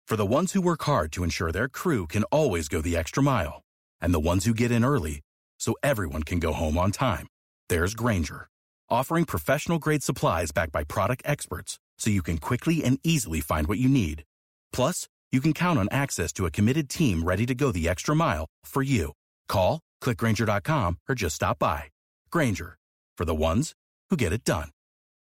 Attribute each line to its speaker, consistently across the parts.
Speaker 1: For the ones who work hard to ensure their crew can always go the extra mile, and the ones who get in early so everyone can go home on time, there's Grainger, offering professional-grade supplies backed by product experts so you can quickly and easily find what you need. Plus, you can count on access to a committed team ready to go the extra mile for you. Call, click Grainger.com, or just stop by. Grainger, for the ones who get it done.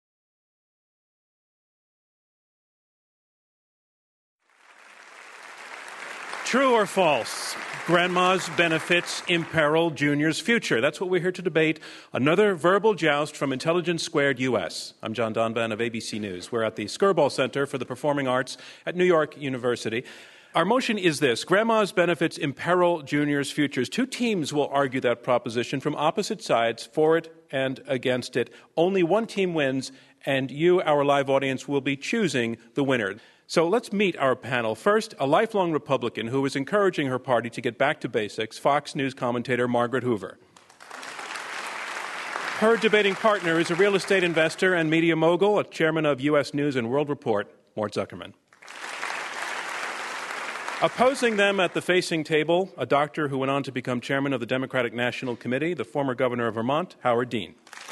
Speaker 2: True or false? Grandma's benefits imperil Junior's future. That's what we're here to debate. Another verbal joust from Intelligence Squared US. I'm John Donvan of ABC News. We're at the Skirball Center for the Performing Arts at New York University. Our motion is this: Grandma's benefits imperil Junior's futures. Two teams will argue that proposition from opposite sides, for it and against it. Only one team wins, and you, our live audience, will be choosing the winner. So let's meet our panel. First, a lifelong Republican who is encouraging her party to get back to basics, Fox News commentator Margaret Hoover. Her debating partner is a real estate investor and media mogul, a chairman of U.S. News and World Report, Mort Zuckerman. Opposing them at the facing table, a doctor who went on to become chairman of the Democratic National Committee, the former governor of Vermont, Howard Dean.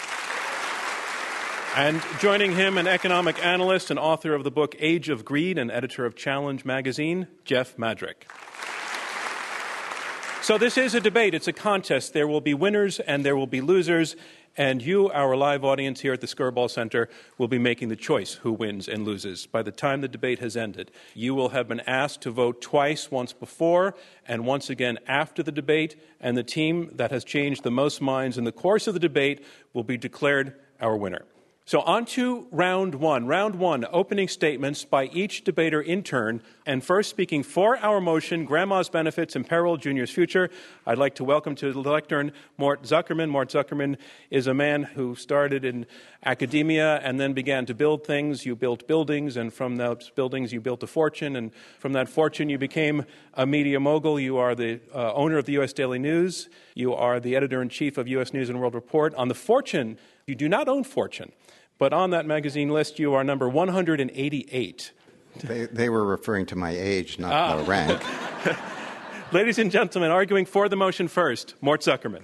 Speaker 2: And joining him, an economic analyst and author of the book Age of Greed and editor of Challenge magazine, Jeff Madrick. So this is a debate. It's a contest. There will be winners and there will be losers. And you, our live audience here at the Skirball Center, will be making the choice who wins and loses. By the time the debate has ended, you will have been asked to vote twice, once before and once again after the debate. And the team that has changed the most minds in the course of the debate will be declared our winner. So on to round one. Round one, opening statements by each debater in turn. And first, speaking for our motion, Grandma's benefits imperil Junior's future, I'd like to welcome to the lectern Mort Zuckerman. Mort Zuckerman is a man who started in academia and then began to build things. You built buildings, and from those buildings you built a fortune. And from that fortune you became a media mogul. You are the owner of the U.S. Daily News. You are the editor-in-chief of U.S. News and World Report. On the Fortune, you do not own Fortune. But on that magazine list, you are number 188.
Speaker 3: They were referring to my age, not my rank.
Speaker 2: Ladies and gentlemen, arguing for the motion first, Mort Zuckerman.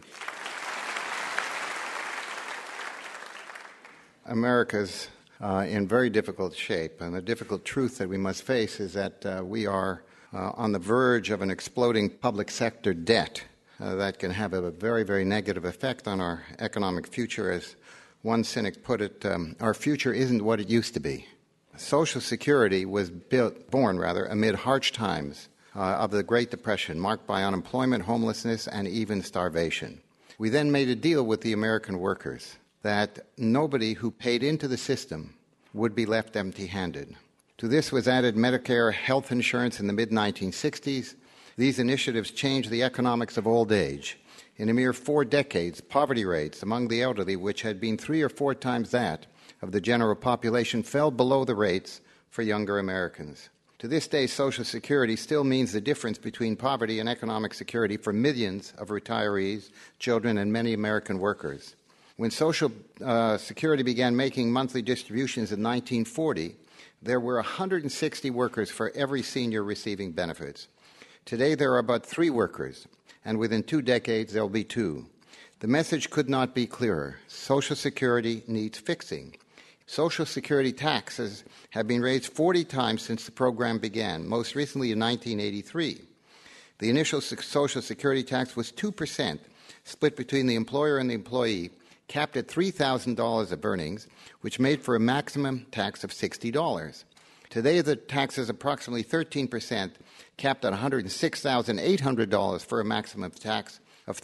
Speaker 3: America's in very difficult shape, and the difficult truth that we must face is that we are on the verge of an exploding public sector debt that can have a very, very negative effect on our economic future. As one cynic put it, our future isn't what it used to be. Social Security was born amid harsh times of the Great Depression, marked by unemployment, homelessness, and even starvation. We then made a deal with the American workers that nobody who paid into the system would be left empty-handed. To this was added Medicare health insurance in the mid-1960s. These initiatives changed the economics of old age. In a mere 4 decades, poverty rates among the elderly, which had been 3 or 4 times that of the general population, fell below the rates for younger Americans. To this day, Social Security still means the difference between poverty and economic security for millions of retirees, children, and many American workers. When Social Security began making monthly distributions in 1940, there were 160 workers for every senior receiving benefits. Today, there are about 3 workers, and within 2 decades, there will be 2. The message could not be clearer. Social Security needs fixing. Social Security taxes have been raised 40 times since the program began, most recently in 1983. The initial Social Security tax was 2%, split between the employer and the employee, capped at $3,000 of earnings, which made for a maximum tax of $60. Today, the tax is approximately 13%, capped at $106,800 for a maximum tax of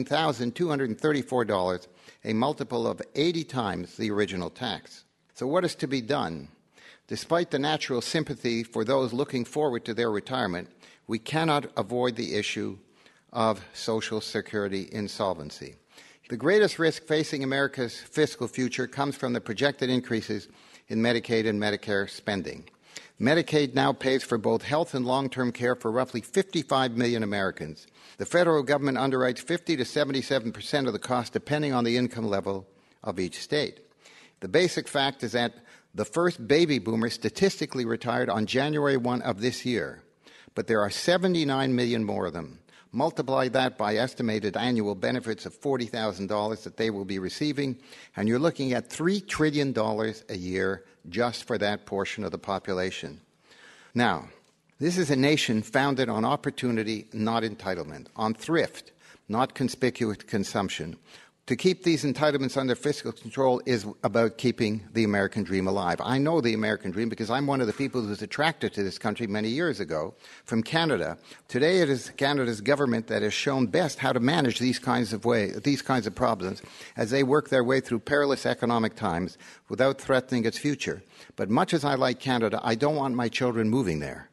Speaker 3: $13,234, a multiple of 80 times the original tax. So what is to be done? Despite the natural sympathy for those looking forward to their retirement, we cannot avoid the issue of Social Security insolvency. The greatest risk facing America's fiscal future comes from the projected increases in Medicaid and Medicare spending. Medicaid now pays for both health and long-term care for roughly 55 million Americans. The federal government underwrites 50 to 77% of the cost, depending on the income level of each state. The basic fact is that The first baby boomer statistically retired on January 1 of this year, but there are 79 million more of them. Multiply that by estimated annual benefits of $40,000 that they will be receiving, and you're looking at $3 trillion a year just for that portion of the population. Now, this is a nation founded on opportunity, not entitlement, on thrift, not conspicuous consumption. To keep these entitlements under fiscal control is about keeping the American dream alive. I know the American dream because I'm one of the people who was attracted to this country many years ago from Canada. Today it is Canada's government that has shown best how to manage these kinds of problems as they work their way through perilous economic times without threatening its future. But much as I like Canada, I don't want my children moving there.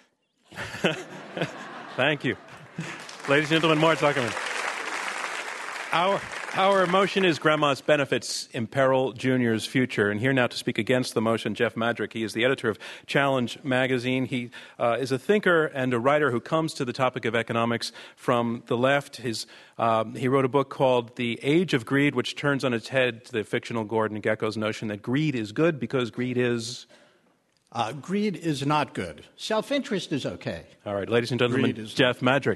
Speaker 2: Thank you. Ladies and gentlemen, Mort Zuckerman. Our motion is Grandma's Benefits Imperil Junior's Future. And here now to speak against the motion, Jeff Madrick. He is the editor of Challenge magazine. He is a thinker and a writer who comes to the topic of economics from the left. He wrote a book called The Age of Greed, which turns on its head the fictional Gordon Gekko's notion that greed is good because greed is...
Speaker 4: Greed is not good. Self-interest is okay.
Speaker 2: All right, ladies and gentlemen, Jeff Madrick.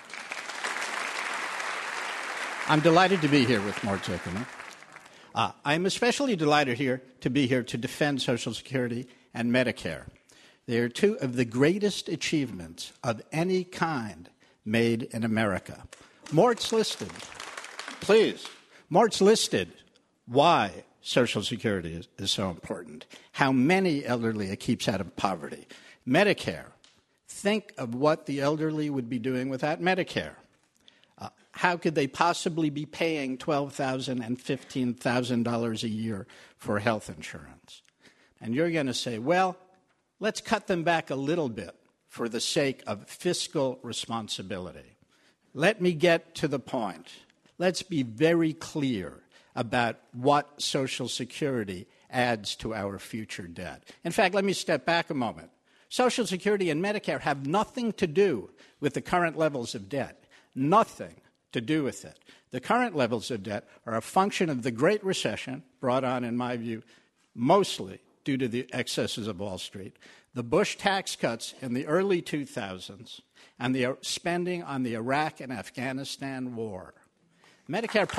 Speaker 4: I'm delighted to be here with Mort Zuckerman. I'm especially delighted to be here to defend Social Security and Medicare. They are two of the greatest achievements of any kind made in America. Mort's listed why Social Security is so important, how many elderly it keeps out of poverty. Medicare, think of what the elderly would be doing without Medicare. How could they possibly be paying $12,000 and $15,000 a year for health insurance? And you're going to say, well, let's cut them back a little bit for the sake of fiscal responsibility. Let me get to the point. Let's be very clear about what Social Security adds to our future debt. In fact, let me step back a moment. Social Security and Medicare have nothing to do with the current levels of debt. Nothing to do with it. The current levels of debt are a function of the Great Recession, brought on, in my view, mostly due to the excesses of Wall Street, the Bush tax cuts in the early 2000s, and the spending on the Iraq and Afghanistan war. Medicare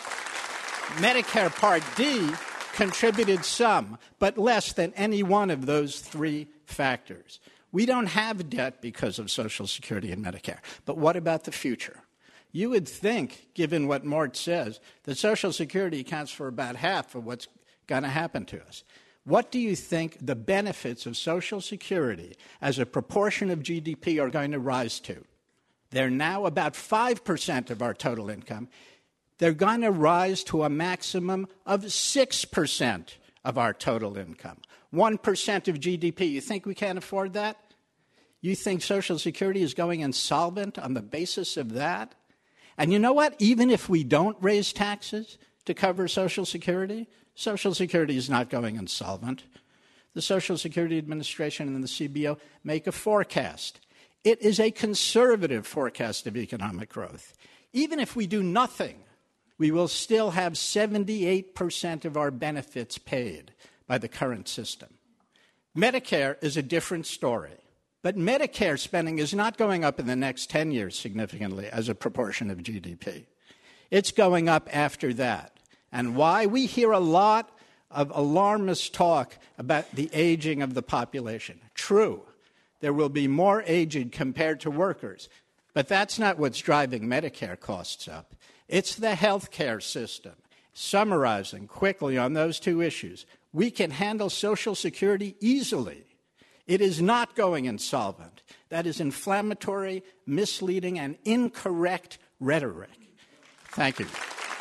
Speaker 4: Part D contributed some, but less than any one of those three factors. We don't have debt because of Social Security and Medicare. But what about the future? You would think, given what Mort says, that Social Security accounts for about half of what's going to happen to us. What do you think the benefits of Social Security as a proportion of GDP are going to rise to? They're now about 5% of our total income. They're going to rise to a maximum of 6% of our total income. 1% of GDP. You think we can't afford that? You think Social Security is going insolvent on the basis of that? And you know what? Even if we don't raise taxes to cover Social Security is not going insolvent. The Social Security Administration and the CBO make a forecast. It is a conservative forecast of economic growth. Even if we do nothing, we will still have 78% of our benefits paid by the current system. Medicare is a different story. But Medicare spending is not going up in the next 10 years significantly as a proportion of GDP. It's going up after that. And why? We hear a lot of alarmist talk about the aging of the population. True, there will be more aged compared to workers. But that's not what's driving Medicare costs up. It's the health care system. Summarizing quickly on those two issues, we can handle Social Security easily. It is not going insolvent. That is inflammatory, misleading, and incorrect rhetoric. Thank you.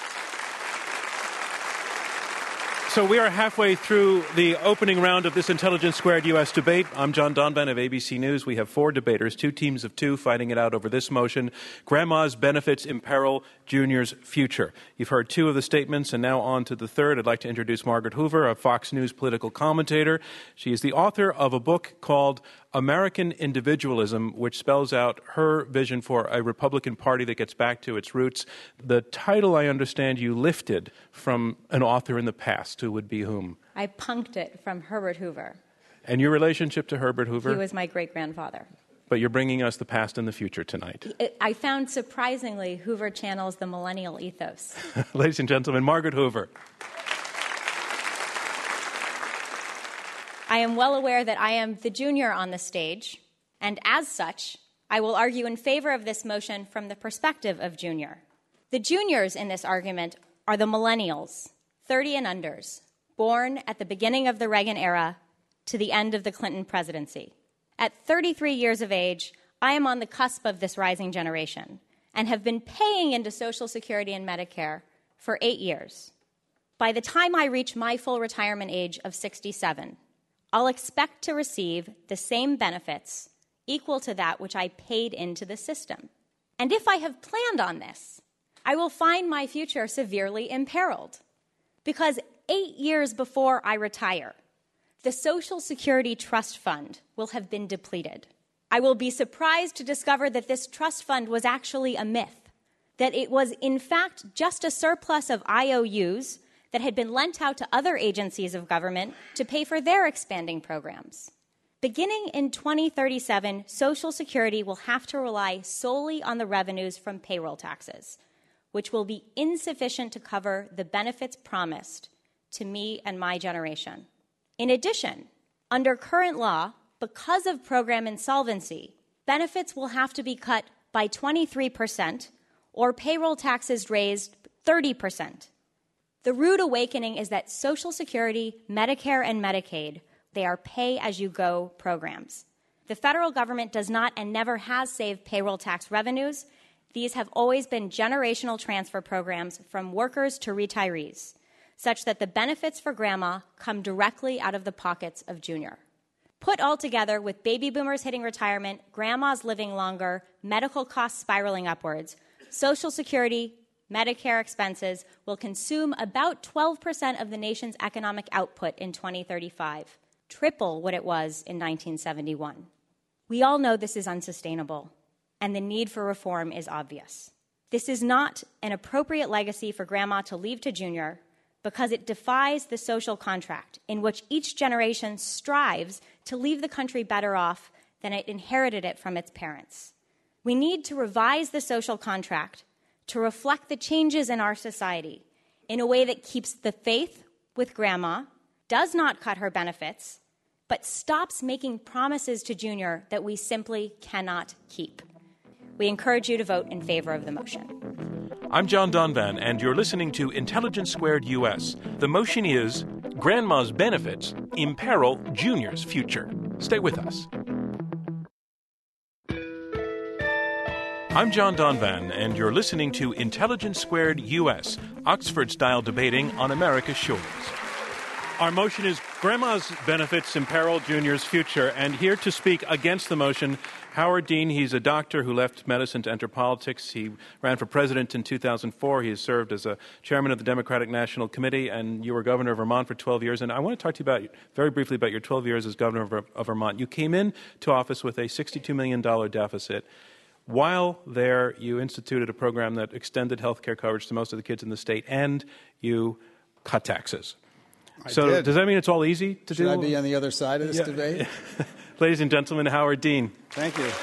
Speaker 2: So we are halfway through the opening round of this Intelligence Squared U.S. debate. I'm John Donvan of ABC News. We have four debaters, two teams of two, fighting it out over this motion, Grandma's Benefits Imperil Junior's Future. You've heard two of the statements, and now on to the third. I'd like to introduce Margaret Hoover, a Fox News political commentator. She is the author of a book called American individualism, which spells out her vision for a Republican Party that gets back to its roots. The title, I understand, you lifted from an author in the past, who would be whom?
Speaker 5: I punked it from Herbert Hoover.
Speaker 2: And your relationship to Herbert Hoover?
Speaker 5: He was my great-grandfather.
Speaker 2: But you're bringing us the past and the future tonight.
Speaker 5: I found, surprisingly, Hoover channels the millennial ethos.
Speaker 2: Ladies and gentlemen, Margaret Hoover.
Speaker 5: I am well aware that I am the junior on the stage, and as such, I will argue in favor of this motion from the perspective of junior. The juniors in this argument are the millennials, 30 and unders, born at the beginning of the Reagan era to the end of the Clinton presidency. At 33 years of age, I am on the cusp of this rising generation and have been paying into Social Security and Medicare for 8 years. By the time I reach my full retirement age of 67, I'll expect to receive the same benefits equal to that which I paid into the system. And if I have planned on this, I will find my future severely imperiled. Because 8 years before I retire, the Social Security Trust Fund will have been depleted. I will be surprised to discover that this trust fund was actually a myth, that it was in fact just a surplus of IOUs that had been lent out to other agencies of government to pay for their expanding programs. Beginning in 2037, Social Security will have to rely solely on the revenues from payroll taxes, which will be insufficient to cover the benefits promised to me and my generation. In addition, under current law, because of program insolvency, benefits will have to be cut by 23% or payroll taxes raised 30%. The rude awakening is that Social Security, Medicare, and Medicaid, they are pay-as-you-go programs. The federal government does not and never has saved payroll tax revenues. These have always been generational transfer programs from workers to retirees, such that the benefits for grandma come directly out of the pockets of junior. Put all together, with baby boomers hitting retirement, grandmas living longer, medical costs spiraling upwards, Social Security, Medicare expenses will consume about 12% of the nation's economic output in 2035, triple what it was in 1971. We all know this is unsustainable, and the need for reform is obvious. This is not an appropriate legacy for grandma to leave to junior because it defies the social contract in which each generation strives to leave the country better off than it inherited it from its parents. We need to revise the social contract to reflect the changes in our society in a way that keeps the faith with grandma, does not cut her benefits, but stops making promises to junior that we simply cannot keep. We encourage you to vote in favor of the motion.
Speaker 2: I'm John Donvan, and you're listening to Intelligence Squared US. The motion is Grandma's Benefits Imperil Junior's Future. Stay with us. I'm John Donvan, and you're listening to Intelligence Squared US, Oxford-style debating on America's shores. Our motion is Grandma's Benefits Imperil Junior's Future, and here to speak against the motion, Howard Dean. He's a doctor who left medicine to enter politics. He ran for president in 2004. He has served as a chairman of the Democratic National Committee, and you were governor of Vermont for 12 years. And I want to talk to you very briefly about your 12 years as governor of Vermont. You came into office with a $62 million deficit. While there, you instituted a program that extended health care coverage to most of the kids in the state, and you cut taxes. So does that mean it's all easy to do?
Speaker 6: Should I be on the other side of this debate?
Speaker 2: Ladies and gentlemen, Howard Dean.
Speaker 6: Thank you.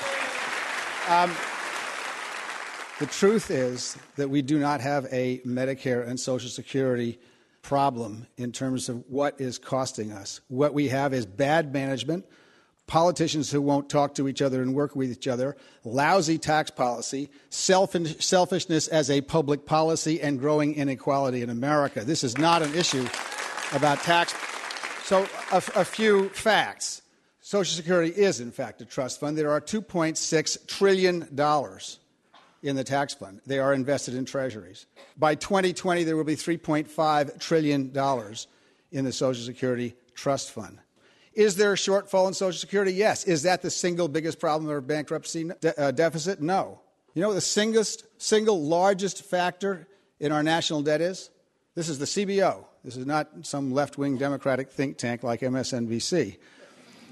Speaker 6: The truth is that we do not have a Medicare and Social Security problem in terms of what is costing us. What we have is bad management, politicians who won't talk to each other and work with each other, lousy tax policy, selfishness as a public policy, and growing inequality in America. This is not an issue about tax. So a few facts. Social Security is, in fact, a trust fund. There are $2.6 trillion in the tax fund. They are invested in treasuries. By 2020, there will be $3.5 trillion in the Social Security trust fund. Is there a shortfall in Social Security? Yes. Is that the single biggest problem of our bankruptcy deficit? No. You know what the single largest factor in our national debt is? This is the CBO. This is not some left-wing Democratic think tank like MSNBC.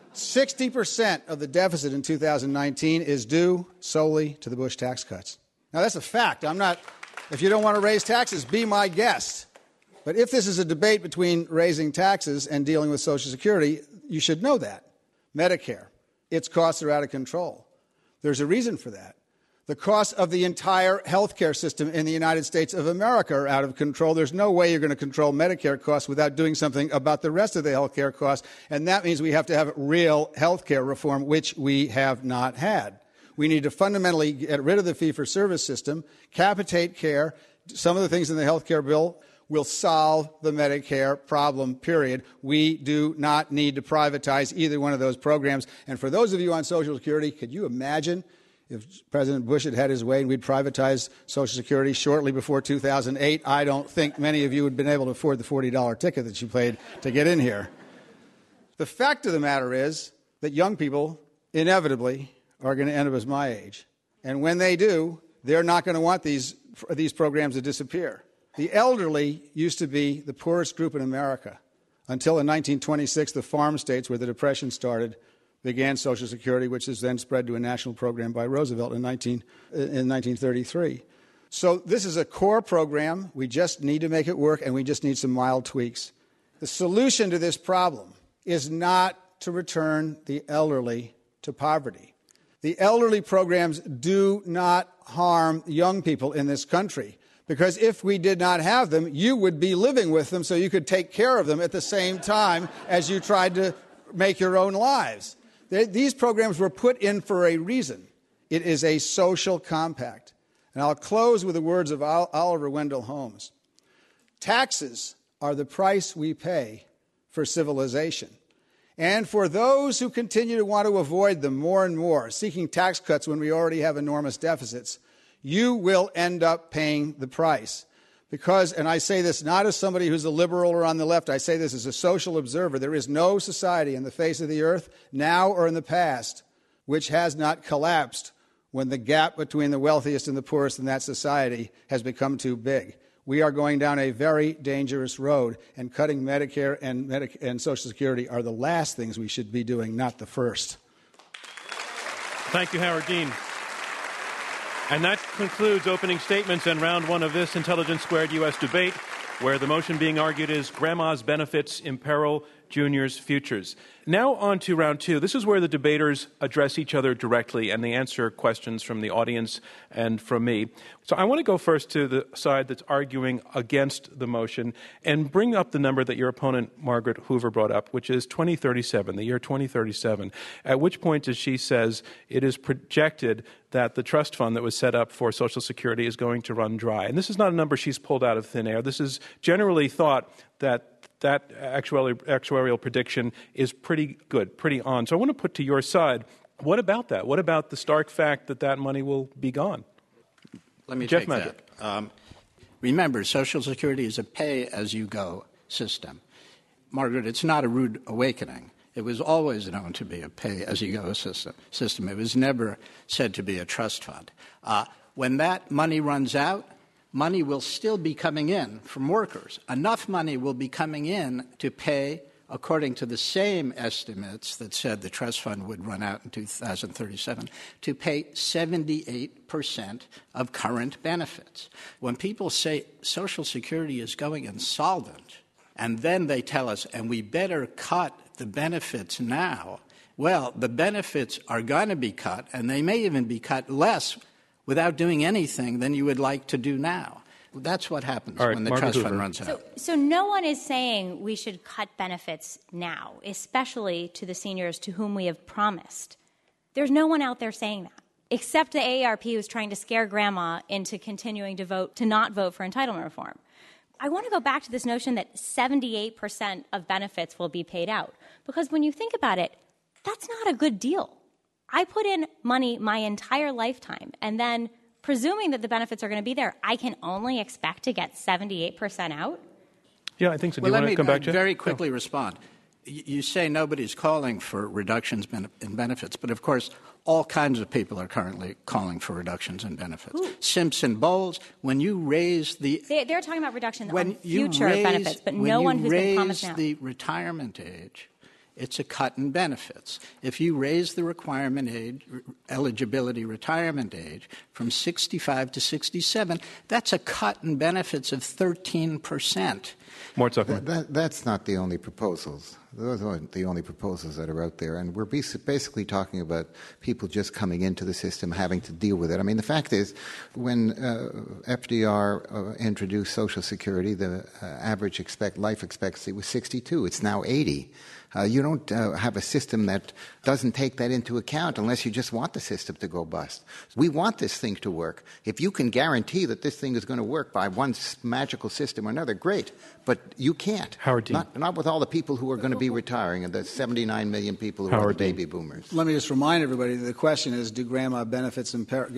Speaker 6: 60% of the deficit in 2019 is due solely to the Bush tax cuts. Now, that's a fact. If you don't want to raise taxes, be my guest. But if this is a debate between raising taxes and dealing with Social Security, you should know that. Medicare, its costs are out of control. There's a reason for that. The costs of the entire health care system in the United States of America are out of control. There's no way you're going to control Medicare costs without doing something about the rest of the health care costs, and that means we have to have real health care reform, which we have not had. We need to fundamentally get rid of the fee-for-service system, capitate care. Some of the things in the health care bill will solve the Medicare problem, period. We do not need to privatize either one of those programs. And for those of you on Social Security, could you imagine if President Bush had had his way and we'd privatized Social Security shortly before 2008? I don't think many of you would have been able to afford the $40 ticket that you paid to get in here. The fact of the matter is that young people inevitably are going to end up as my age. And when they do, they're not going to want these programs to disappear. The elderly used to be the poorest group in America until in 1926, the farm states where the Depression started began Social Security, which is then spread to a national program by Roosevelt in 1933. So this is a core program. We just need to make it work, and we just need some mild tweaks. The solution to this problem is not to return the elderly to poverty. The elderly programs do not harm young people in this country, because if we did not have them, you would be living with them so you could take care of them at the same time as you tried to make your own lives. These programs were put in for a reason. It is a social compact. And I'll close with the words of Oliver Wendell Holmes. Taxes are the price we pay for civilization. And for those who continue to want to avoid them more and more, seeking tax cuts when we already have enormous deficits, you will end up paying the price. Because, and I say this not as somebody who's a liberal or on the left, I say this as a social observer, there is no society in the face of the earth, now or in the past, which has not collapsed when the gap between the wealthiest and the poorest in that society has become too big. We are going down a very dangerous road, and cutting Medicare and Social Security are the last things we should be doing, not the first.
Speaker 2: Thank you, Howard Dean. And that concludes opening statements and round one of this Intelligence Squared U.S. debate, where the motion being argued is Grandma's Benefits Imperil Junior's Futures. Now on to round two. This is where the debaters address each other directly and they answer questions from the audience and from me. So I want to go first to the side that's arguing against the motion and bring up the number that your opponent, Margaret Hoover, brought up, which is 2037, the year 2037, at which point, as she says, it is projected that the trust fund that was set up for Social Security is going to run dry. And this is not a number she's pulled out of thin air. This is generally thought that actuarial prediction is pretty good, pretty on. So I want to put to your side, what about that? What about the stark fact that that money will be gone?
Speaker 4: Let me
Speaker 2: Jeff
Speaker 4: take
Speaker 2: Magic.
Speaker 4: that. Remember, Social Security is a pay-as-you-go system. Margaret, it's not a rude awakening. It was always known to be a pay-as-you-go system. It was never said to be a trust fund. When that money runs out, money will still be coming in from workers. Enough money will be coming in to pay, according to the same estimates that said the trust fund would run out in 2037, to pay 78% of current benefits. When people say Social Security is going insolvent, and then they tell us, and we better cut the benefits now, well, the benefits are going to be cut, and they may even be cut less without doing anything than you would like to do now. That's what happens when the trust fund runs out.
Speaker 5: So no one is saying we should cut benefits now, especially to the seniors to whom we have promised. There's no one out there saying that, except the AARP who's trying to scare Grandma into continuing to not vote for entitlement reform. I want to go back to this notion that 78% of benefits will be paid out, because when you think about it, that's not a good deal. I put in money my entire lifetime, and then presuming that the benefits are going to be there, I can only expect to get 78% out?
Speaker 2: Yeah, I think so. Do
Speaker 4: well,
Speaker 2: you want to come back, Jeff?
Speaker 4: Very quickly respond. You say nobody's calling for reductions in benefits, but of course all kinds of people are currently calling for reductions in benefits.
Speaker 5: Ooh.
Speaker 4: Simpson Bowles, when you raise the...
Speaker 5: They're talking about reductions on future benefits, but no one who's been promised now.
Speaker 4: When you raise the retirement age, It's a cut in benefits. If you raise the requirement age, eligibility retirement age from 65 to 67, that's a cut in benefits of 13%.
Speaker 2: Mort Zuckerman.
Speaker 3: That's not the only proposals. Those aren't the only proposals that are out there. And we're basically talking about people just coming into the system, having to deal with it. I mean, the fact is, when FDR introduced Social Security, the average life expectancy was 62. It's now 80. You don't have a system that doesn't take that into account unless you just want the system to go bust. We want this thing to work. If you can guarantee that this thing is going to work by one magical system or another, great. But you can't.
Speaker 2: Howard Dean.
Speaker 3: Not with all the people who are going to be retiring and the 79 million people who are the baby boomers.
Speaker 6: Let me just remind everybody that the question is, do grandma's benefits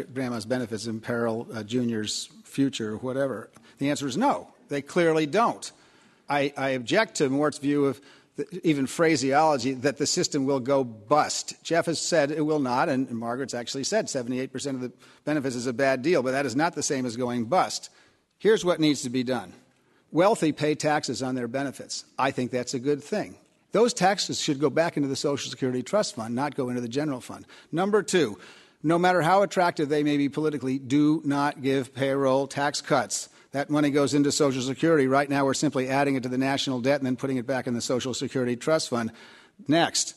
Speaker 6: imperil Junior's future or whatever? The answer is no. They clearly don't. I object to Mort's view of even phraseology that the system will go bust. Jeff has said it will not, and Margaret's actually said 78% of the benefits is a bad deal, but that is not the same as going bust. Here's what needs to be done. Wealthy pay taxes on their benefits. I think that's a good thing. Those taxes should go back into the Social Security Trust Fund, not go into the general fund. Number two, no matter how attractive they may be politically, do not give payroll tax cuts. That money goes into Social Security. Right now, we're simply adding it to the national debt and then putting it back in the Social Security Trust Fund. Next,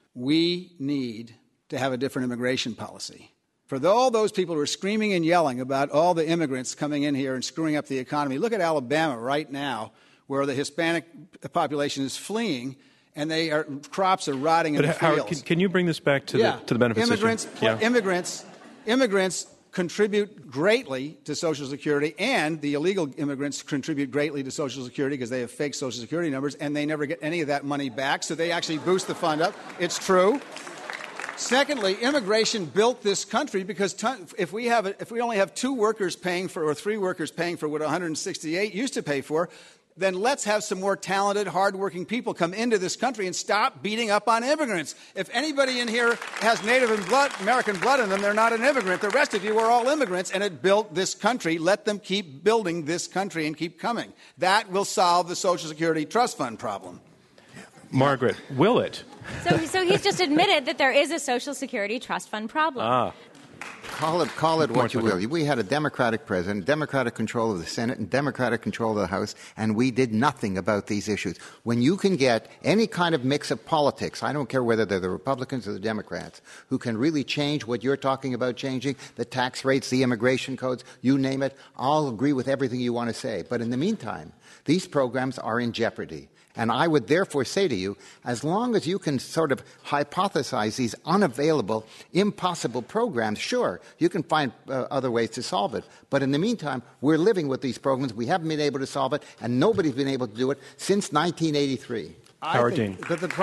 Speaker 6: we need to have a different immigration policy. For all those people who are screaming and yelling about all the immigrants coming in here and screwing up the economy, look at Alabama right now, where the Hispanic population is fleeing and crops are rotting in the fields.
Speaker 2: Howard, can you bring this back to the benefits issue?
Speaker 6: Immigrants contribute greatly to Social Security, and the illegal immigrants contribute greatly to Social Security because they have fake Social Security numbers, and they never get any of that money back, so they actually boost the fund up. It's true. Secondly, immigration built this country because if we only have 2 workers paying for, or 3 workers paying for what 168 used to pay for, then let's have some more talented, hardworking people come into this country and stop beating up on immigrants. If anybody in here has Native American blood in them, they're not an immigrant. The rest of you are all immigrants, and it built this country. Let them keep building this country and keep coming. That will solve the Social Security Trust Fund problem.
Speaker 2: Margaret, will it?
Speaker 5: So he's just admitted that there is a Social Security Trust Fund problem.
Speaker 3: Call it what you will. We had a Democratic president, Democratic control of the Senate, and Democratic control of the House, and we did nothing about these issues. When you can get any kind of mix of politics, I don't care whether they're the Republicans or the Democrats, who can really change what you're talking about changing, the tax rates, the immigration codes, you name it, I'll agree with everything you want to say. But in the meantime, these programs are in jeopardy. And I would therefore say to you, as long as you can sort of hypothesize these unavailable, impossible programs, sure, you can find other ways to solve it. But in the meantime, we're living with these programs. We haven't been able to solve it, and nobody's been able to do it since 1983.
Speaker 2: Howard Dean.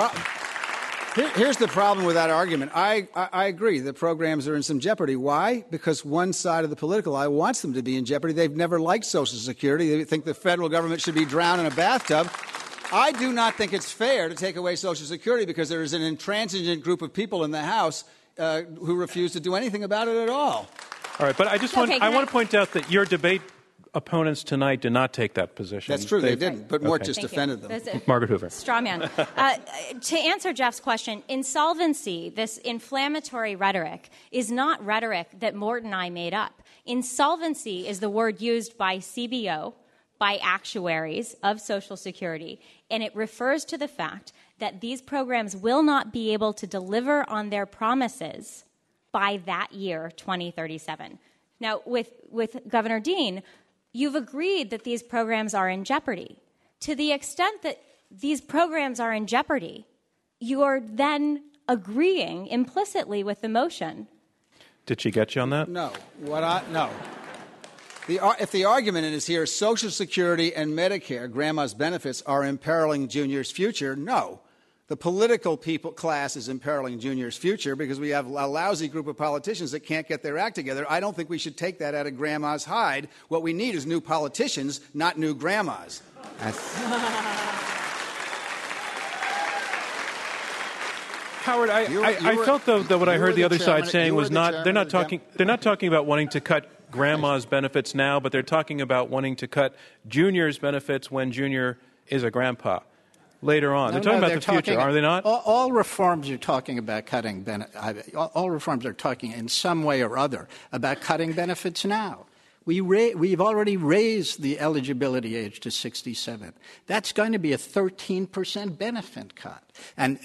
Speaker 6: Here's the problem with that argument. I agree. The programs are in some jeopardy. Why? Because one side of the political aisle wants them to be in jeopardy. They've never liked Social Security. They think the federal government should be drowned in a bathtub. I do not think it's fair to take away Social Security because there is an intransigent group of people in the House who refuse to do anything about it at all.
Speaker 2: All right, but I want to point out that your debate opponents tonight did not take that position.
Speaker 6: That's true, they didn't, but Mort just defended them.
Speaker 2: Margaret Hoover.
Speaker 5: Straw man. To answer Jeff's question, insolvency, this inflammatory rhetoric, is not rhetoric that Mort and I made up. Insolvency is the word used by CBO, by actuaries of Social Security, and it refers to the fact that these programs will not be able to deliver on their promises by that year, 2037. Now, with Governor Dean, you've agreed that these programs are in jeopardy. To the extent that these programs are in jeopardy, you are then agreeing implicitly with the motion.
Speaker 2: Did she get you on that?
Speaker 6: No. No. If the argument is here, Social Security and Medicare, grandma's benefits, are imperiling Junior's future, no. The political class is imperiling Junior's future because we have a lousy group of politicians that can't get their act together. I don't think we should take that out of grandma's hide. What we need is new politicians, not new grandmas.
Speaker 2: Howard, I felt though that what I heard the other side saying was they're not talking about wanting to cut grandma's benefits now, but they're talking about wanting to cut Junior's benefits when Junior is a grandpa. later on. They're talking about the future, are they not?
Speaker 4: All reforms are talking about cutting benefits. All reforms are talking in some way or other about cutting benefits now. We've already raised the eligibility age to 67. That's going to be a 13% benefit cut. And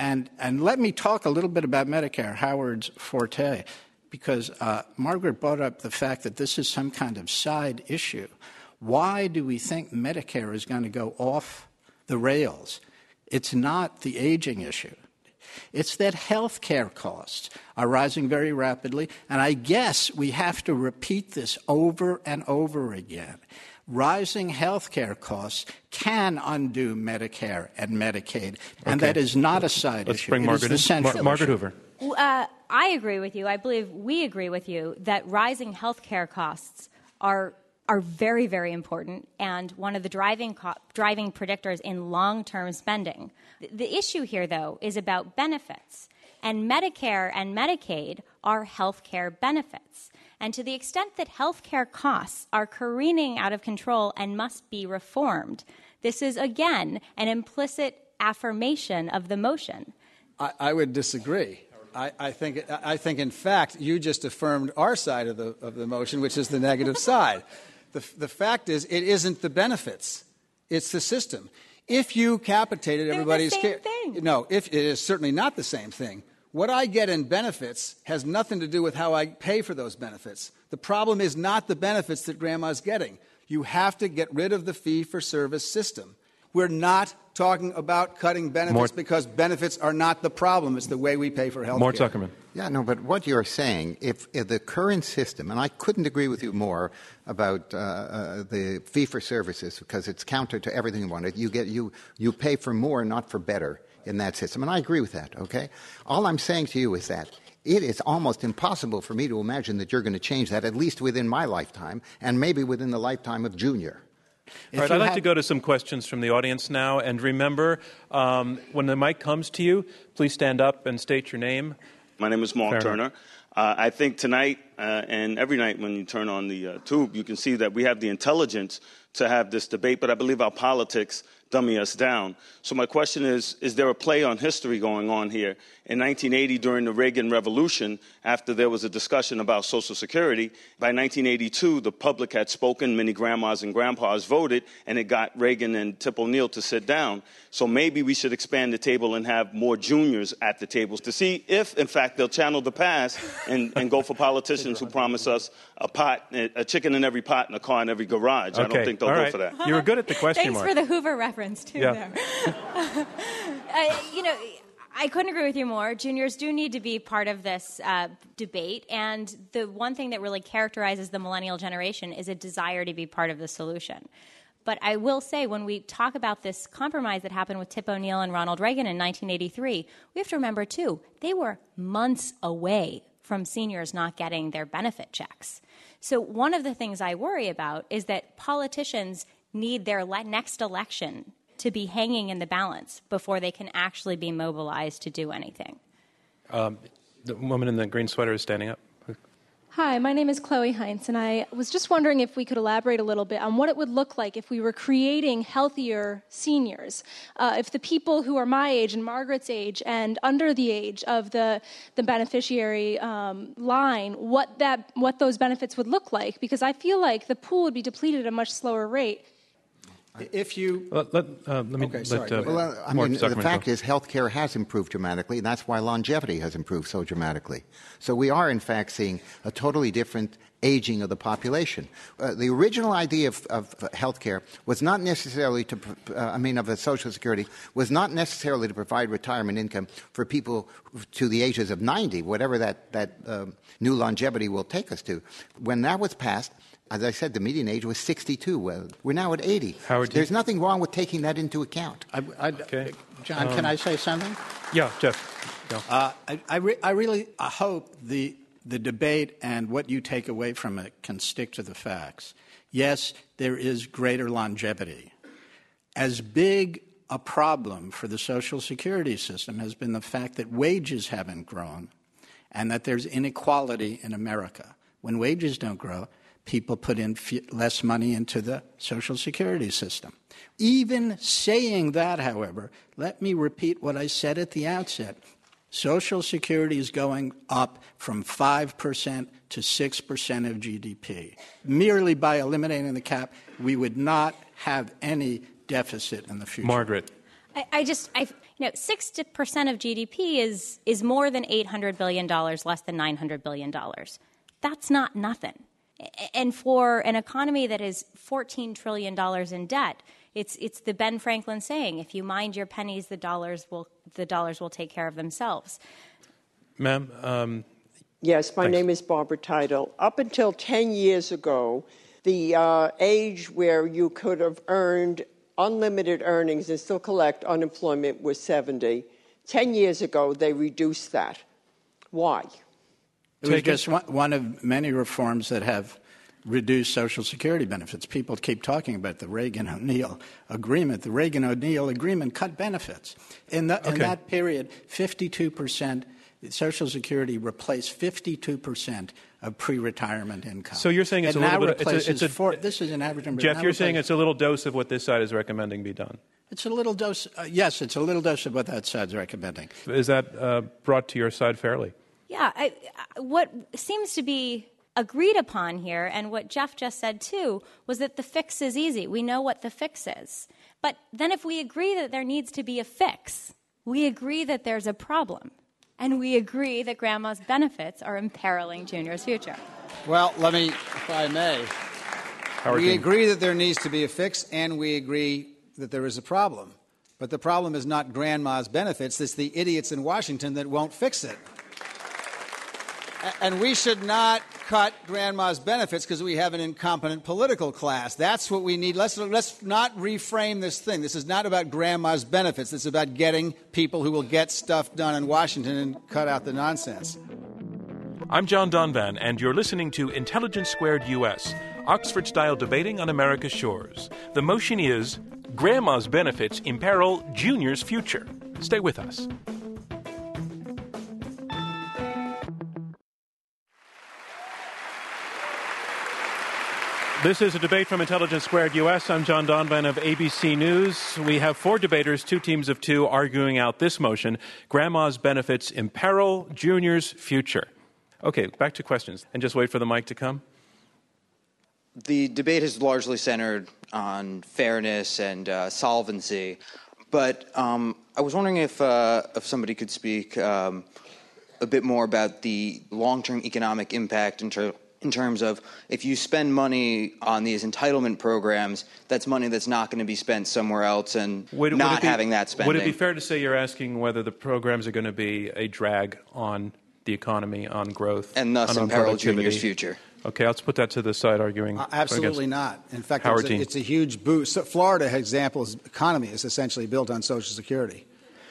Speaker 4: let me talk a little bit about Medicare, Howard's forte, because Margaret brought up the fact that this is some kind of side issue. Why do we think Medicare is going to go off the rails? It's not the aging issue. It's that health care costs are rising very rapidly, and I guess we have to repeat this over and over again. Rising health care costs can undo Medicare and Medicaid, and that is not a side
Speaker 2: Let's
Speaker 4: issue.
Speaker 2: Bring Margaret in. Margaret Hoover.
Speaker 5: I agree with you. I believe we agree with you that rising health care costs are very, very important and one of the driving predictors in long-term spending. The issue here, though, is about benefits. And Medicare and Medicaid are health care benefits. And to the extent that health care costs are careening out of control and must be reformed, this is, again, an implicit affirmation of the motion.
Speaker 6: I would disagree. I think, in fact, you just affirmed our side of the motion, which is the negative side. The fact is, it isn't the benefits; it's the system. If you capitated everybody's care, no, if it is certainly not the same thing. What I get in benefits has nothing to do with how I pay for those benefits. The problem is not the benefits that Grandma's getting. You have to get rid of the fee-for-service system. We're not talking about cutting benefits because benefits are not the problem. It's the way we pay for health care.
Speaker 2: Mort Zuckerman.
Speaker 3: Yeah, no, but what you're saying, if the current system, and I couldn't agree with you more about the fee for services because it's counter to everything you wanted. You pay for more, not for better in that system, and I agree with that. Okay, all I'm saying to you is that it is almost impossible for me to imagine that you're going to change that, at least within my lifetime, and maybe within the lifetime of Junior.
Speaker 2: All right, I'd like to go to some questions from the audience now. And remember, when the mic comes to you, please stand up and state your name.
Speaker 7: My name is Mark Turner. I think tonight and every night when you turn on the tube, you can see that we have the intelligence to have this debate, but I believe our politics dummy us down. So my question is there a play on history going on here? In 1980, during the Reagan Revolution, after there was a discussion about Social Security, by 1982, the public had spoken, many grandmas and grandpas voted, and it got Reagan and Tip O'Neill to sit down. So maybe we should expand the table and have more juniors at the tables to see if, in fact, they'll channel the past and go for politicians who promise us a chicken in every pot and a car in every garage.
Speaker 2: Okay.
Speaker 7: I don't think they'll go for that.
Speaker 2: You were good at the question,
Speaker 5: Thanks
Speaker 2: Mark.
Speaker 5: for the Hoover reference, too, there. I couldn't agree with you more. Juniors do need to be part of this debate, and the one thing that really characterizes the millennial generation is a desire to be part of the solution. But I will say, when we talk about this compromise that happened with Tip O'Neill and Ronald Reagan in 1983, we have to remember, too, they were months away from seniors not getting their benefit checks. So one of the things I worry about is that politicians need their next election to be hanging in the balance before they can actually be mobilized to do anything.
Speaker 2: The woman in the green sweater is standing up.
Speaker 8: Hi, my name is Chloe Heinz, and I was just wondering if we could elaborate a little bit on what it would look like if we were creating healthier seniors. If the people who are my age and Margaret's age and under the age of the beneficiary line, what those benefits would look like, because I feel like the pool would be depleted at a much slower rate.
Speaker 6: If you
Speaker 3: the fact is healthcare has improved dramatically, and that's why longevity has improved so dramatically. So we are, in fact, seeing a totally different aging of the population. The original idea of healthcare was not necessarily of Social Security, was not necessarily to provide retirement income for people to the ages of 90, whatever that new longevity will take us to. When that was passed, as I said, the median age was 62. Well, we're now at 80.
Speaker 2: Howard,
Speaker 3: there's nothing wrong with taking that into account.
Speaker 4: Okay. John, can I say something?
Speaker 2: Yeah, Jeff.
Speaker 4: Yeah. I really hope the debate and what you take away from it can stick to the facts. Yes, there is greater longevity. As big a problem for the Social Security system has been the fact that wages haven't grown and that there's inequality in America. When wages don't grow, people put in less money into the Social Security system. Even saying that, however, let me repeat what I said at the outset. Social Security is going up from 5% to 6% of GDP. Merely by eliminating the cap, we would not have any deficit in the future.
Speaker 2: Margaret.
Speaker 5: 6% of GDP is more than $800 billion, less than $900 billion. That's not nothing. And for an economy that is $14 trillion in debt, it's the Ben Franklin saying, if you mind your pennies, the dollars will take care of themselves.
Speaker 2: Ma'am?
Speaker 9: Yes, my
Speaker 2: thanks.
Speaker 9: name is Barbara Teitel. Up until 10 years ago, the age where you could have earned unlimited earnings and still collect unemployment was 70. 10 years ago, they reduced that. Why?
Speaker 4: It was just one of many reforms that have reduced Social Security benefits. People keep talking about the Reagan-O'Neill agreement. The Reagan-O'Neill agreement cut benefits. In that period, 52%, Social Security replaced 52% of pre-retirement income.
Speaker 2: So you're saying it's a little bit...
Speaker 4: This is an average number.
Speaker 2: Jeff, you're saying it's a little dose of what this side is recommending be done.
Speaker 4: It's a little dose. Yes, it's a little dose of what that side's recommending.
Speaker 2: Is that brought to your side fairly?
Speaker 5: Yeah. What seems to be agreed upon here, and what Jeff just said too, was that the fix is easy. We know what the fix is. But then if we agree that there needs to be a fix, we agree that there's a problem. And we agree that grandma's benefits are imperiling Junior's future.
Speaker 6: Well, let me, if I may. We agree that there needs to be a fix, and we agree that there is a problem. But the problem is not grandma's benefits. It's the idiots in Washington that won't fix it. And we should not cut grandma's benefits because we have an incompetent political class. That's what we need. Let's not reframe this thing. This is not about grandma's benefits. This is about getting people who will get stuff done in Washington and cut out the nonsense.
Speaker 2: I'm John Donvan, and you're listening to Intelligence Squared U.S., Oxford-style debating on America's shores. The motion is, Grandma's benefits imperil Junior's future. Stay with us. This is a debate from Intelligence Squared U.S. I'm John Donvan of ABC News. We have four debaters, two teams of two, arguing out this motion, Grandma's benefits imperil Junior's future. Okay, back to questions. And just wait for the mic to come.
Speaker 10: The debate has largely centered on fairness and solvency. But I was wondering if somebody could speak a bit more about the long-term economic impact in terms of if you spend money on these entitlement programs, that's money that's not going to be spent somewhere else and having that spending.
Speaker 2: Would it be fair to say you're asking whether the programs are going to be a drag on the economy, on growth,
Speaker 10: and thus imperil Junior's future?
Speaker 2: Okay, let's put that to the side arguing.
Speaker 6: Absolutely not. In fact, it's a huge boost. So Florida, example's economy is essentially built on Social Security.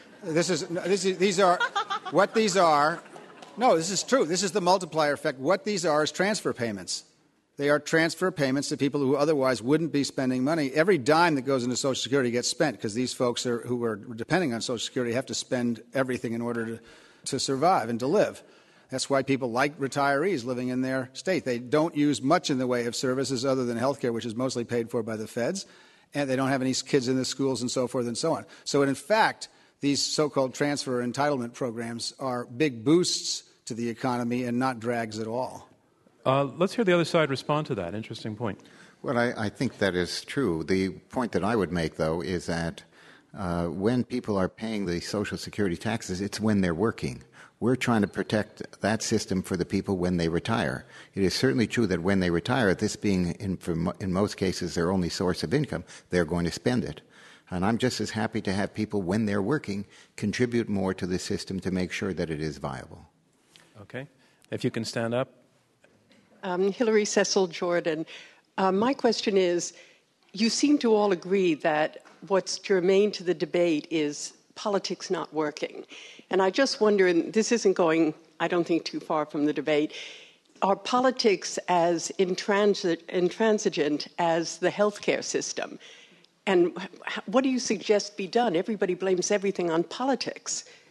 Speaker 6: These are what these are. No, this is true. This is the multiplier effect. What these are is transfer payments. They are transfer payments to people who otherwise wouldn't be spending money. Every dime that goes into Social Security gets spent because these folks who are depending on Social Security have to spend everything in order to survive and to live. That's why people like retirees living in their state. They don't use much in the way of services other than health care, which is mostly paid for by the feds, and they don't have any kids in the schools and so forth and so on. So in fact, these so-called transfer entitlement programs are big boosts to the economy and not drags at all.
Speaker 2: Let's hear the other side respond to that. Interesting point.
Speaker 3: Well, I think that is true. The point that I would make, though, is that when people are paying the Social Security taxes, it's when they're working. We're trying to protect that system for the people when they retire. It is certainly true that when they retire, this being, in most cases, their only source of income, they're going to spend it. And I'm just as happy to have people, when they're working, contribute more to the system to make sure that it is viable.
Speaker 2: Okay. If you can stand up.
Speaker 9: Hillary Cecil Jordan. My question is, you seem to all agree that what's germane to the debate is politics not working. And I just wonder, and this isn't going, I don't think, too far from the debate, are politics as intransigent as the healthcare system? And what do you suggest be done? Everybody blames everything on politics.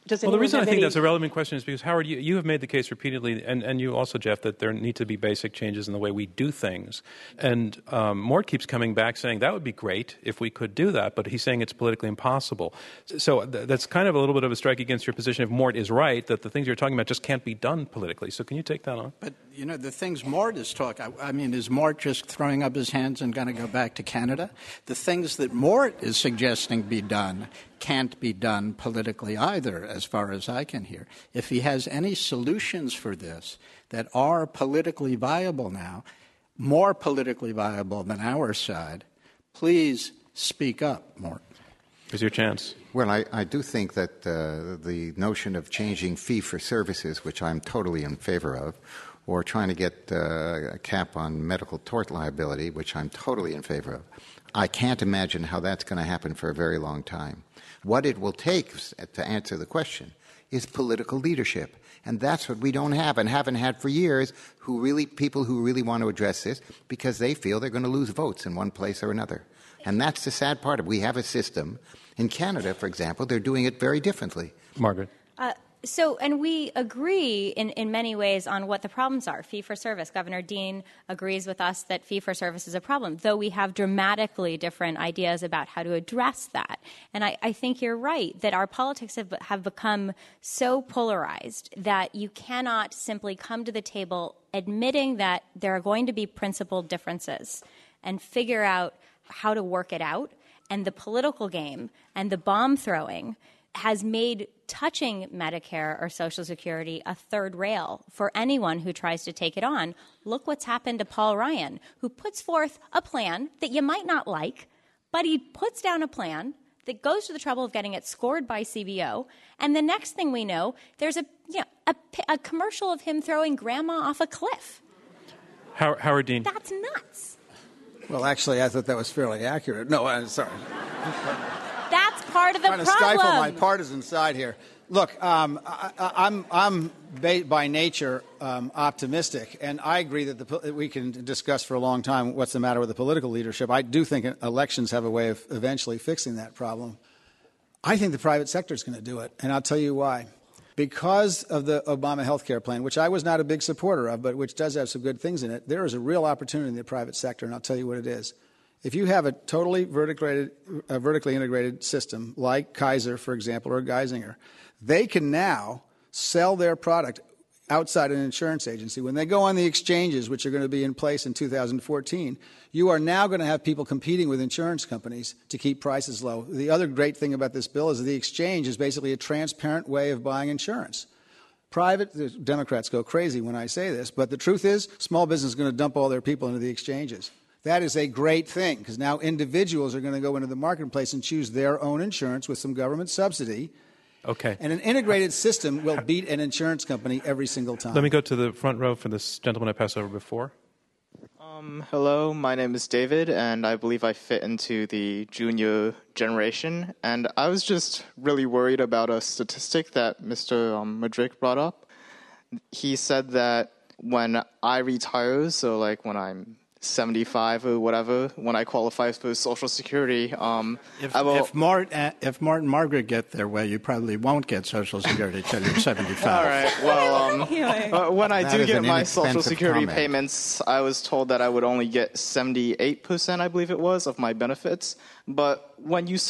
Speaker 9: Does
Speaker 2: well, the reason I think
Speaker 9: any...
Speaker 2: that's a relevant question is because, Howard, you have made the case repeatedly, and you also, Jeff, that there need to be basic changes in the way we do things. And Mort keeps coming back saying that would be great if we could do that, but he's saying it's politically impossible. So that's kind of a little bit of a strike against your position if Mort is right, that the things you're talking about just can't be done politically. So can you take that on?
Speaker 4: But, the things Mort is talking, is Mort just throwing up his hands and going to go back to Canada? The things that Mort is suggesting be done can't be done politically either, as far as I can hear. If he has any solutions for this that are politically viable now, more politically viable than our side, please speak up, Mort.
Speaker 2: Here's your chance.
Speaker 3: Well, I do think that the notion of changing fee for services, which I'm totally in favor of, or trying to get a cap on medical tort liability, which I'm totally in favor of, I can't imagine how that's going to happen for a very long time. What it will take to answer the question is political leadership. And that's what we don't have and haven't had for years, people who really want to address this because they feel they're going to lose votes in one place or another. And that's the sad part of it. We have a system. In Canada, for example, they're doing it very differently.
Speaker 2: Margaret.
Speaker 5: And we agree in many ways on what the problems are. Fee-for-service. Governor Dean agrees with us that fee-for-service is a problem, though we have dramatically different ideas about how to address that. And I think you're right that our politics have become so polarized that you cannot simply come to the table admitting that there are going to be principled differences and figure out how to work it out. And the political game and the bomb throwing has made touching Medicare or Social Security a third rail for anyone who tries to take it on. Look what's happened to Paul Ryan, who puts forth a plan that you might not like, but he puts down a plan that goes to the trouble of getting it scored by CBO. And the next thing we know, there's a commercial of him throwing grandma off a cliff.
Speaker 2: Howard Dean.
Speaker 5: That's nuts.
Speaker 6: Well, actually, I thought that was fairly accurate. No, I'm sorry.
Speaker 5: That's part of the problem.
Speaker 6: Trying to stifle my partisan side here. Look, I'm by nature optimistic, and I agree that we can discuss for a long time what's the matter with the political leadership. I do think elections have a way of eventually fixing that problem. I think the private sector is going to do it, and I'll tell you why. Because of the Obama health care plan, which I was not a big supporter of, but which does have some good things in it, there is a real opportunity in the private sector, and I'll tell you what it is. If you have a totally vertically integrated system like Kaiser, for example, or Geisinger, they can now sell their product outside an insurance agency. When they go on the exchanges, which are going to be in place in 2014, you are now going to have people competing with insurance companies to keep prices low. The other great thing about this bill is that the exchange is basically a transparent way of buying insurance. The Democrats go crazy when I say this, but the truth is small business is going to dump all their people into the exchanges. That is a great thing because now individuals are going to go into the marketplace and choose their own insurance with some government subsidy.
Speaker 2: Okay.
Speaker 6: And an integrated system will beat an insurance company every single time.
Speaker 2: Let me go to the front row for this gentleman I passed over before.
Speaker 11: Hello, my name is David, and I believe I fit into the junior generation. And I was just really worried about a statistic that Mr. Madrick brought up. He said that when I retire, so like when I'm 75 or whatever, when I qualify for Social Security,
Speaker 4: If Mort and Margaret get their way, you probably won't get Social Security until you're 75.
Speaker 11: All right. Well, when I do get my Social Security payments, I was told that I would only get 78%, I believe it was, of my benefits. But when you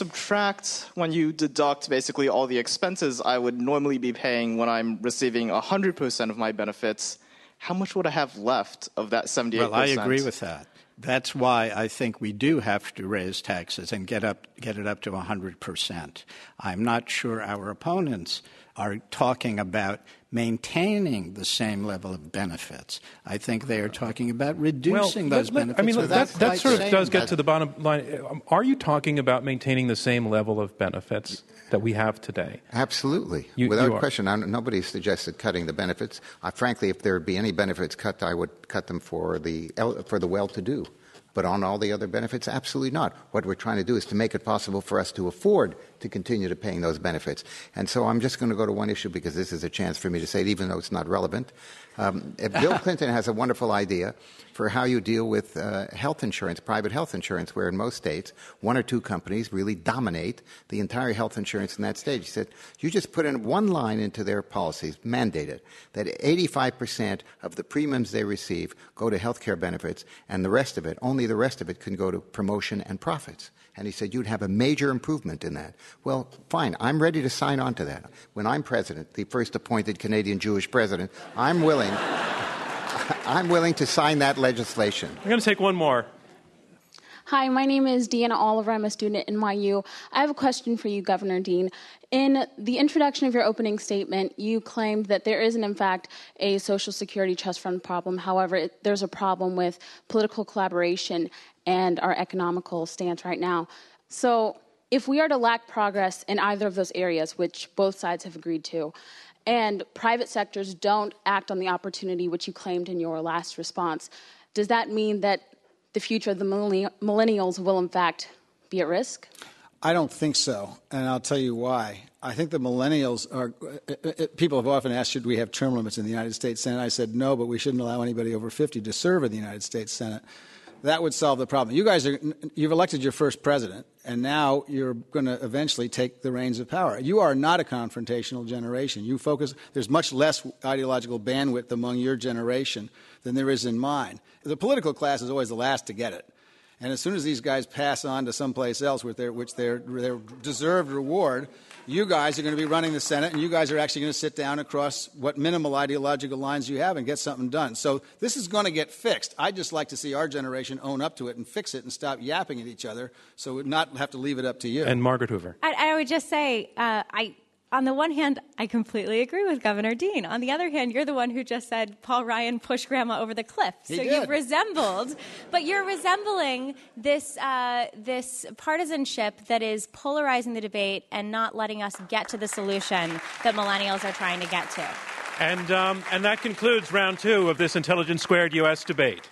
Speaker 11: deduct basically all the expenses I would normally be paying when I'm receiving 100% of my benefits, how much would I have left of that 78%?
Speaker 4: Well, I agree with that. That's why I think we do have to raise taxes and get it up to 100%. I'm not sure our opponents are talking about maintaining the same level of benefits. I think they are talking about reducing those benefits.
Speaker 2: I mean, that sort of does get to the bottom line. Are you talking about maintaining the same level of benefits that we have today?
Speaker 3: Absolutely. Without question. Nobody suggested cutting the benefits. Frankly, if there would be any benefits cut, I would cut them for the well-to-do. But on all the other benefits, absolutely not. What we're trying to do is to make it possible for us to afford to continue to paying those benefits. And so I'm just going to go to one issue because this is a chance for me to say it, even though it's not relevant. Bill Clinton has a wonderful idea for how you deal with health insurance, private health insurance, where in most states, one or two companies really dominate the entire health insurance in that state. He said, you just put in one line into their policies, mandated, that 85% of the premiums they receive go to health care benefits, and the rest of it, only the rest of it, can go to promotion and profits. And he said, you'd have a major improvement in that. Well, fine, I'm ready to sign on to that. When I'm president, the first appointed Canadian Jewish president, I'm willing to sign that legislation.
Speaker 2: I'm going to take one more.
Speaker 12: Hi, my name is Deanna Oliver. I'm a student at NYU. I have a question for you, Governor Dean. In the introduction of your opening statement, you claimed that there isn't, in fact, a Social Security trust fund problem. However, there's a problem with political collaboration and our economical stance right now. So if we are to lack progress in either of those areas, which both sides have agreed to, and private sectors don't act on the opportunity which you claimed in your last response, does that mean that the future of the millennials will, in fact, be at risk?
Speaker 6: I don't think so, and I'll tell you why. I think the millennials are – people have often asked, should we have term limits in the United States Senate? I said no, but we shouldn't allow anybody over 50 to serve in the United States Senate. That would solve the problem. You've elected your first president, and now you're going to eventually take the reins of power. You are not a confrontational generation. You focus – there's much less ideological bandwidth among your generation than there is in mine. The political class is always the last to get it. And as soon as these guys pass on to someplace else with their deserved reward, you guys are going to be running the Senate, and you guys are actually going to sit down across what minimal ideological lines you have and get something done. So this is going to get fixed. I'd just like to see our generation own up to it and fix it and stop yapping at each other so we'd not have to leave it up to you.
Speaker 2: And Margaret Hoover.
Speaker 5: I would just say, on the one hand, I completely agree with Governor Dean. On the other hand, you're the one who just said Paul Ryan pushed Grandma over the cliff. So you've resembled, but you're resembling this partisanship that is polarizing the debate and not letting us get to the solution that millennials are trying to get to.
Speaker 2: And that concludes round two of this Intelligence Squared U.S. debate.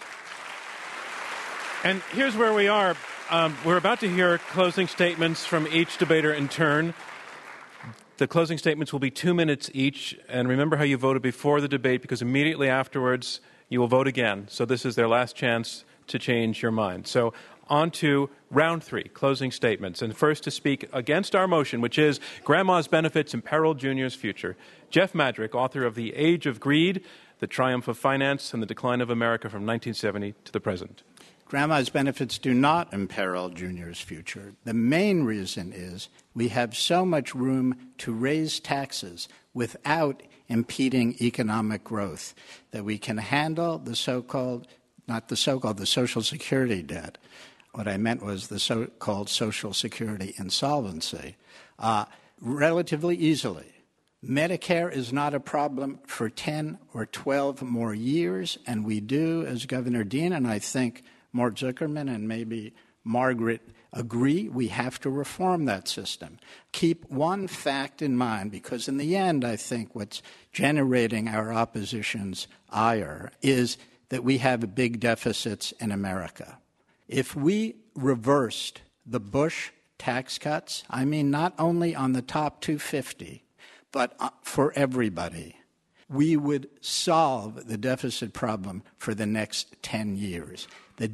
Speaker 2: And here's where we are. We're about to hear closing statements from each debater in turn. The closing statements will be 2 minutes each. And remember how you voted before the debate, because immediately afterwards you will vote again. So this is their last chance to change your mind. So on to round three, closing statements. And first to speak against our motion, which is Grandma's Benefits Imperil Junior's Future, Jeff Madrick, author of The Age of Greed, The Triumph of Finance, and the Decline of America from 1970 to the present.
Speaker 4: Grandma's benefits do not imperil Junior's future. The main reason is we have so much room to raise taxes without impeding economic growth that we can handle the Social Security debt. What I meant was the so-called Social Security insolvency relatively easily. Medicare is not a problem for 10 or 12 more years, and we do, as Governor Dean and I think Mort Zuckerman and maybe Margaret agree, we have to reform that system. Keep one fact in mind, because in the end, I think what's generating our opposition's ire is that we have big deficits in America. If we reversed the Bush tax cuts, I mean not only on the top 250, but for everybody, we would solve the deficit problem for the next 10 years. The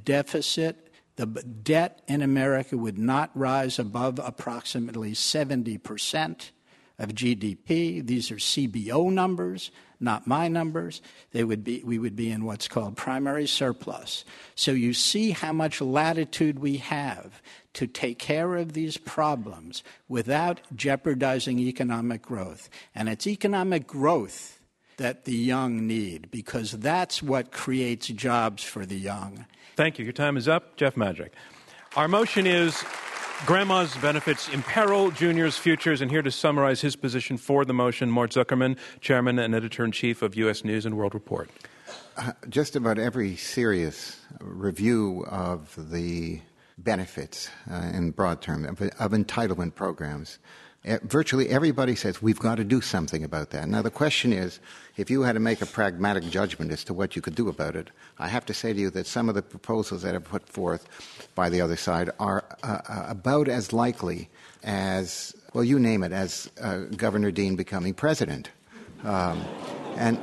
Speaker 4: debt in America would not rise above approximately 70% of GDP. These are CBO numbers, not my numbers. We would be in what's called primary surplus. So you see how much latitude we have to take care of these problems without jeopardizing economic growth. And it's economic growth that the young need, because that's what creates jobs for the young.
Speaker 2: Thank you. Your time is up. Jeff Madrick. Our motion is Grandma's Benefits Imperil Junior's Futures. And here to summarize his position for the motion, Mort Zuckerman, Chairman and Editor-in-Chief of U.S. News and World Report.
Speaker 3: Just about every serious review of the benefits in broad terms of entitlement programs Virtually everybody says we've got to do something about that. Now, the question is, if you had to make a pragmatic judgment as to what you could do about it, I have to say to you that some of the proposals that are put forth by the other side are about as likely as, well, you name it, as Governor Dean becoming president. And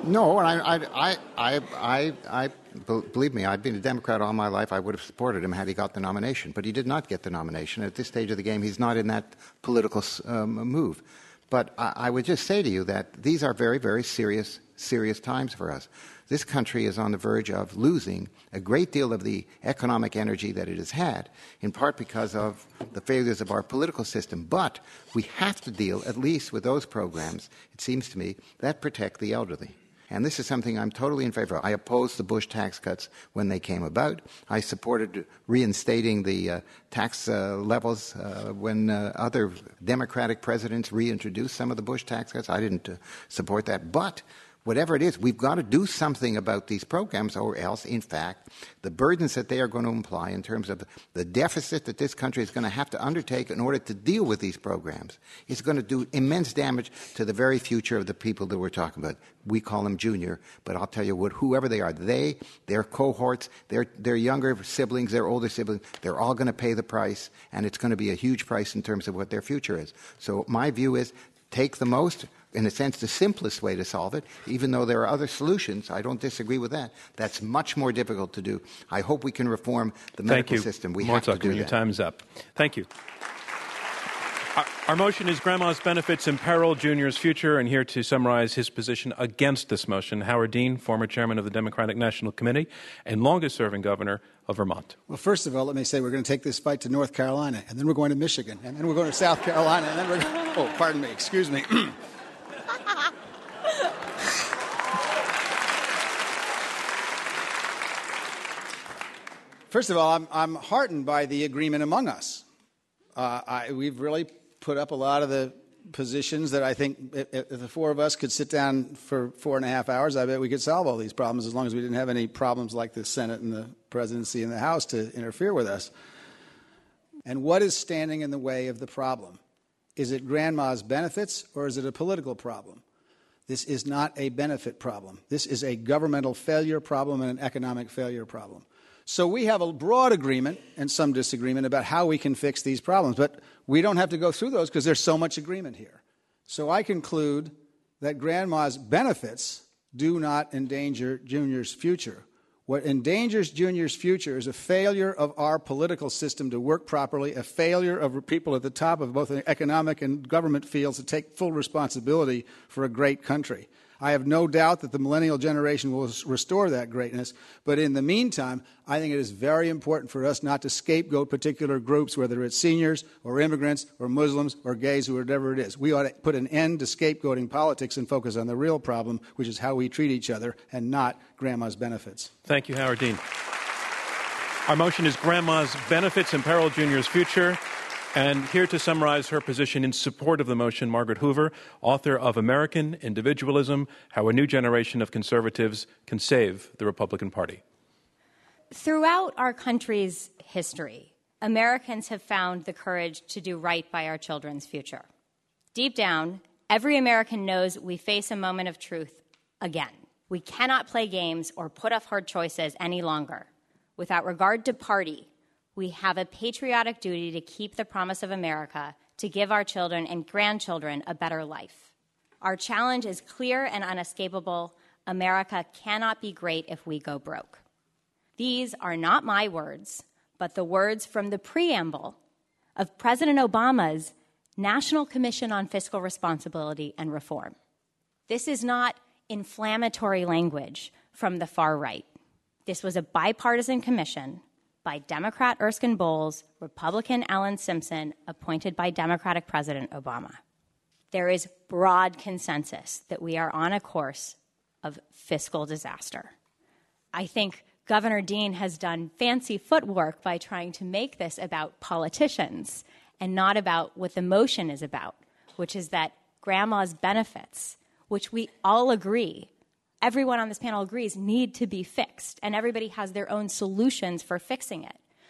Speaker 3: believe me, I've been a Democrat all my life. I would have supported him had he got the nomination. But he did not get the nomination. At this stage of the game, he's not in that political move. But I would just say to you that these are very, very serious times for us. This country is on the verge of losing a great deal of the economic energy that it has had, in part because of the failures of our political system. But we have to deal at least with those programs, it seems to me, that protect the elderly. And this is something I'm totally in favor of. I opposed the Bush tax cuts when they came about. I supported reinstating the tax levels when other Democratic presidents reintroduced some of the Bush tax cuts. I didn't support that. But whatever it is, we've got to do something about these programs, or else, in fact, the burdens that they are going to imply in terms of the deficit that this country is going to have to undertake in order to deal with these programs is going to do immense damage to the very future of the people that we're talking about. We call them junior, but I'll tell you what, whoever they are, their cohorts, their younger siblings, their older siblings, they're all going to pay the price, and it's going to be a huge price in terms of what their future is. So my view is take the most, in a sense, the simplest way to solve it, even though there are other solutions. I don't disagree with that. That's much more difficult to do. I hope we can reform the medical system. We have to do that.
Speaker 2: Your time's up. Thank you. Our motion is Grandma's Benefits Imperil Junior's Future, and here to summarize his position against this motion, Howard Dean, former chairman of the Democratic National Committee and longest-serving governor of Vermont.
Speaker 6: Well, first of all, let me say we're going to take this fight to North Carolina, and then we're going to Michigan, and then we're going to South Carolina, and then we're going to... Oh, pardon me. Excuse me. First of all, I'm heartened by the agreement among us. We've really put up a lot of the positions that I think if the four of us could sit down for 4.5 hours, I bet we could solve all these problems as long as we didn't have any problems like the Senate and the presidency and the House to interfere with us. And what is standing in the way of the problem? Is it Grandma's benefits or is it a political problem? This is not a benefit problem. This is a governmental failure problem and an economic failure problem. So we have a broad agreement and some disagreement about how we can fix these problems, but we don't have to go through those because there's so much agreement here. So I conclude that Grandma's benefits do not endanger Junior's future. What endangers Junior's future is a failure of our political system to work properly, a failure of people at the top of both the economic and government fields to take full responsibility for a great country. I have no doubt that the millennial generation will restore that greatness. But in the meantime, I think it is very important for us not to scapegoat particular groups, whether it's seniors or immigrants or Muslims or gays or whatever it is. We ought to put an end to scapegoating politics and focus on the real problem, which is how we treat each other and not Grandma's benefits.
Speaker 2: Thank you, Howard Dean. Our motion is Grandma's Benefits Imperil Junior's Future. And here to summarize her position in support of the motion, Margaret Hoover, author of American Individualism, How a New Generation of Conservatives Can Save the Republican Party.
Speaker 5: Throughout our country's history, Americans have found the courage to do right by our children's future. Deep down, every American knows we face a moment of truth again. We cannot play games or put off hard choices any longer. Without regard to party, we have a patriotic duty to keep the promise of America, to give our children and grandchildren a better life. Our challenge is clear and unescapable. America cannot be great if we go broke. These are not my words, but the words from the preamble of President Obama's National Commission on Fiscal Responsibility and Reform. This is not inflammatory language from the far right. This was a bipartisan commission by Democrat Erskine Bowles, Republican Alan Simpson, appointed by Democratic President Obama. There is broad consensus that we are on a course of fiscal disaster. I think Governor Dean has done fancy footwork by trying to make this about politicians and not about what the motion is about, which is that Grandma's benefits, which we all agree, everyone on this panel agrees, need to be fixed, and everybody has their own solutions for fixing it.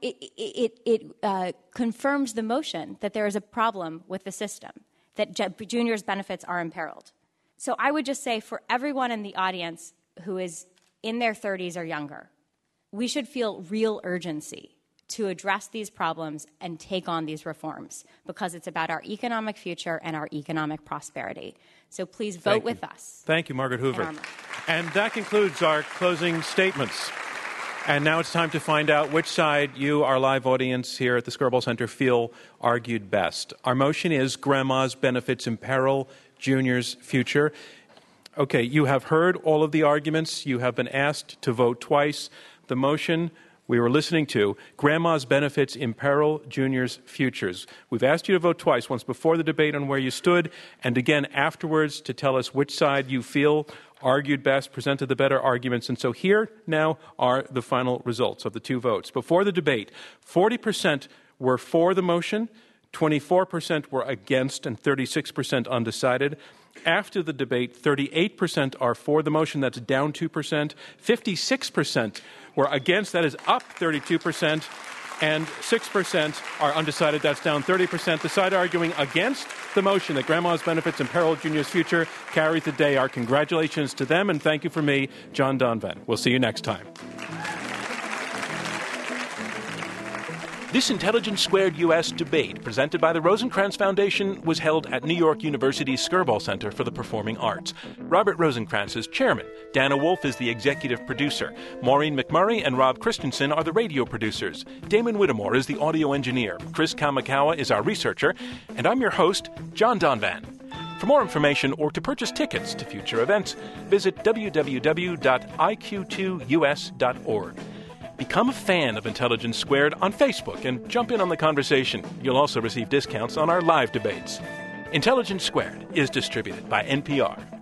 Speaker 5: it confirms the motion that there is a problem with the system, that juniors' benefits are imperiled. So I would just say for everyone in the audience who is in their 30s or younger, we should feel real urgency to address these problems and take on these reforms because it's about our economic future and our economic prosperity. So please vote with us.
Speaker 2: Thank you, Margaret Hoover. And that concludes our closing statements. And now it's time to find out which side you, our live audience here at the Skirball Center, feel argued best. Our motion is Grandma's Benefits Imperil Junior's Future. Okay, you have heard all of the arguments. You have been asked to vote twice. The motion we were listening to, Grandma's Benefits Imperil Junior's Futures. We've asked you to vote twice, once before the debate on where you stood, and again afterwards to tell us which side you feel argued best, presented the better arguments. And so here now are the final results of the two votes. Before the debate, 40% were for the motion, 24% were against, and 36% undecided. After the debate, 38% are for the motion. That's down 2%. 56% were against. That is up 32%. And 6% are undecided. That's down 30%. The side arguing against the motion that Grandma's Benefits Imperil Junior's Future carries the day. Our congratulations to them, and thank you from me, John Donvan. We'll see you next time.
Speaker 13: This Intelligence Squared U.S. debate, presented by the Rosencrantz Foundation, was held at New York University's Skirball Center for the Performing Arts. Robert Rosencrantz is chairman. Dana Wolf is the executive producer. Maureen McMurray and Rob Christensen are the radio producers. Damon Whittemore is the audio engineer. Chris Kamikawa is our researcher. And I'm your host, John Donvan. For more information or to purchase tickets to future events, visit www.iq2us.org. Become a fan of Intelligence Squared on Facebook and jump in on the conversation. You'll also receive discounts on our live debates. Intelligence Squared is distributed by NPR.